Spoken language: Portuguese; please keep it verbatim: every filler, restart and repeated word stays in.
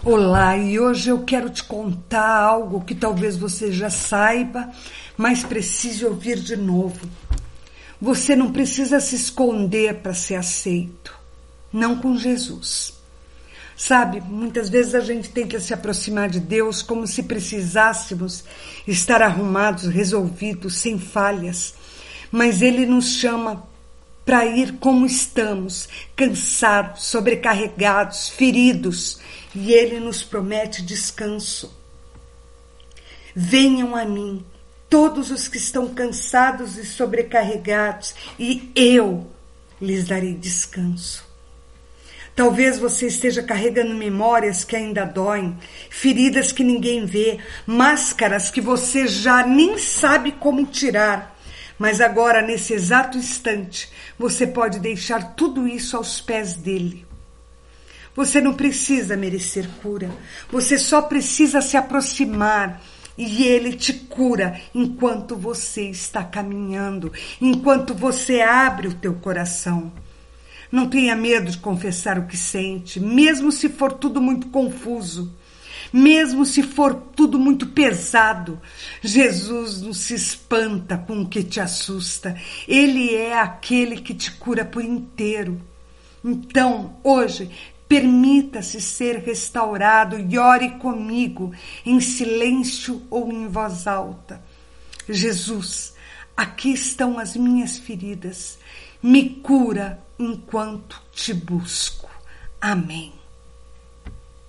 Olá, e hoje eu quero te contar algo que talvez você já saiba, mas precise ouvir de novo. Você não precisa se esconder para ser aceito, não com Jesus. Sabe, muitas vezes a gente tenta se aproximar de Deus como se precisássemos estar arrumados, resolvidos, sem falhas, mas Ele nos chama para ir como estamos, cansados, sobrecarregados, feridos, e Ele nos promete descanso. Venham a mim, todos os que estão cansados e sobrecarregados, e eu lhes darei descanso. Talvez você esteja carregando memórias que ainda doem, feridas que ninguém vê, máscaras que você já nem sabe como tirar. Mas agora, nesse exato instante, você pode deixar tudo isso aos pés dele. Você não precisa merecer cura. Você só precisa se aproximar e ele te cura enquanto você está caminhando, enquanto você abre o teu coração. Não tenha medo de confessar o que sente, mesmo se for tudo muito confuso. Mesmo se for tudo muito pesado, Jesus não se espanta com o que te assusta. Ele é aquele que te cura por inteiro. Então, hoje, permita-se ser restaurado e ore comigo, em silêncio ou em voz alta. Jesus, aqui estão as minhas feridas. Me cura enquanto te busco. Amém.